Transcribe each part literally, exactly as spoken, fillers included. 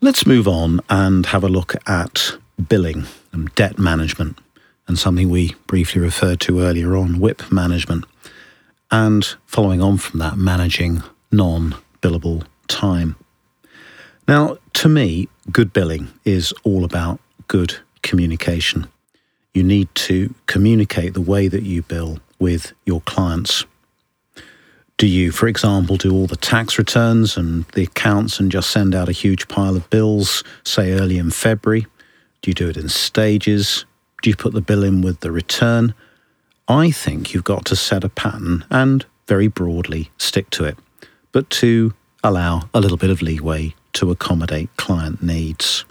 Let's move on and have a look at billing and debt management, and something we briefly referred to earlier on, W I P management, and following on from that, managing non-billable time. Now, to me, good billing is all about good communication. You need to communicate the way that you bill with your clients. Do you, for example, do all the tax returns and the accounts and just send out a huge pile of bills, say early in February? Do you do it in stages? Do you put the bill in with the return? I think you've got to set a pattern and very broadly stick to it, but to allow a little bit of leeway to accommodate client needs.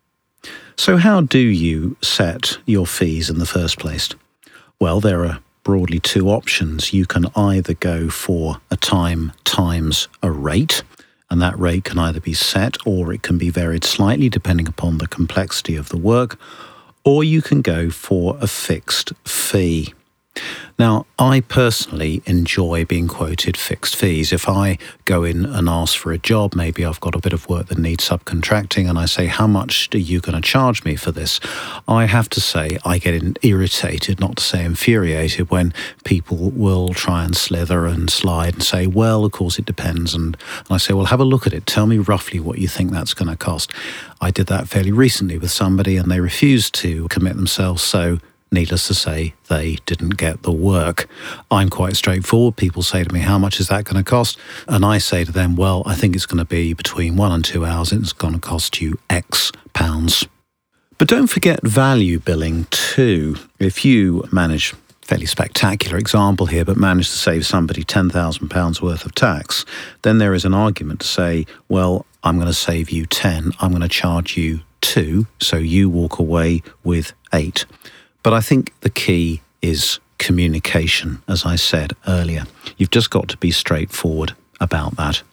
So how do you set your fees in the first place? Well, there are broadly two options. You can either go for a time times a rate, and that rate can either be set or it can be varied slightly depending upon the complexity of the work, or you can go for a fixed fee. Now, I personally enjoy being quoted fixed fees. If I go in and ask for a job, maybe I've got a bit of work that needs subcontracting, and I say, how much are you going to charge me for this? I have to say I get irritated, not to say infuriated, when people will try and slither and slide and say, well, of course it depends. And, and I say, well, have a look at it. Tell me roughly what you think that's going to cost. I did that fairly recently with somebody and they refused to commit themselves, so needless to say, they didn't get the work. I'm quite straightforward. People say to me, how much is that going to cost? And I say to them, well, I think it's going to be between one and two hours. It's going to cost you X pounds. But don't forget value billing too. If you manage, fairly spectacular example here, but manage to save somebody ten thousand pounds worth of tax, then there is an argument to say, well, I'm going to save you ten. I'm going to charge you two, so you walk away with eight. But I think the key is communication, as I said earlier. You've just got to be straightforward about that.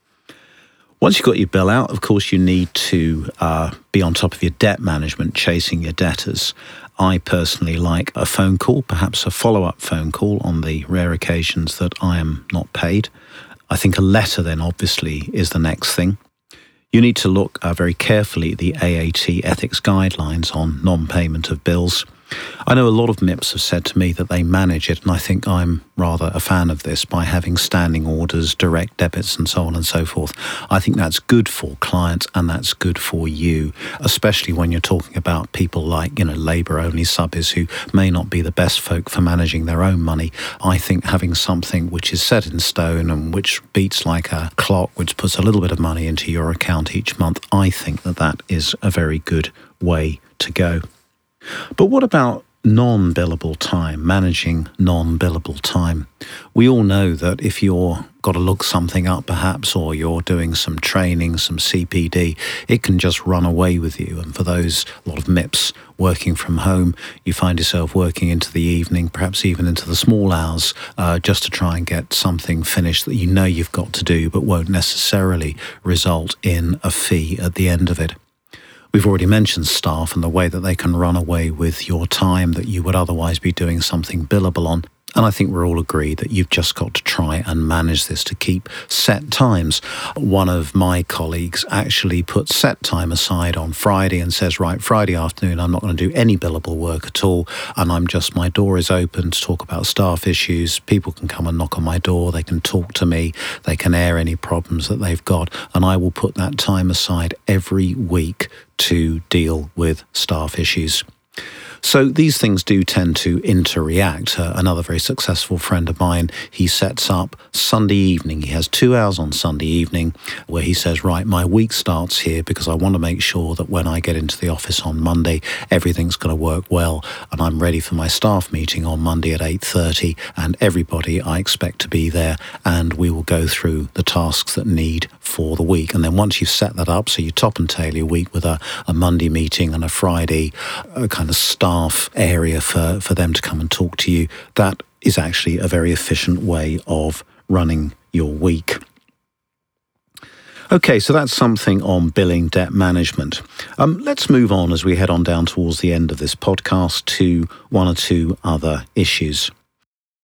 Once you've got your bill out, of course, you need to uh, be on top of your debt management, chasing your debtors. I personally like a phone call, perhaps a follow-up phone call on the rare occasions that I am not paid. I think a letter then obviously is the next thing. You need to look uh, very carefully at the A A T ethics guidelines on non-payment of bills. I know a lot of M I Ps have said to me that they manage it, and I think I'm rather a fan of this by having standing orders, direct debits, and so on and so forth. I think that's good for clients and that's good for you, especially when you're talking about people like, you know, labour-only subbies who may not be the best folk for managing their own money. I think having something which is set in stone and which beats like a clock, which puts a little bit of money into your account each month, I think that that is a very good way to go. But what about non-billable time, managing non-billable time? We all know that if you're got to look something up perhaps, or you're doing some training, some C P D, it can just run away with you. And for those, a lot of M I Ps working from home, you find yourself working into the evening, perhaps even into the small hours, uh, just to try and get something finished that you know you've got to do, but won't necessarily result in a fee at the end of it. We've already mentioned staff and the way that they can run away with your time that you would otherwise be doing something billable on. And I think we're all agreed that you've just got to try and manage this to keep set times. One of my colleagues actually puts set time aside on Friday and says, right, Friday afternoon, I'm not going to do any billable work at all. And I'm just, my door is open to talk about staff issues. People can come and knock on my door. They can talk to me. They can air any problems that they've got. And I will put that time aside every week to deal with staff issues. So these things do tend to interreact. Uh, another very successful friend of mine, he sets up Sunday evening. He has two hours on Sunday evening where he says, right, my week starts here because I want to make sure that when I get into the office on Monday, everything's going to work well. And I'm ready for my staff meeting on Monday at eight thirty. And everybody I expect to be there. And we will go through the tasks that need for the week. And then once you've set that up, so you top and tail your week with a, a Monday meeting and a Friday a kind of staff area for, for them to come and talk to you, that is actually a very efficient way of running your week. Okay, so that's something on billing debt management. Um, let's move on as we head on down towards the end of this podcast to one or two other issues.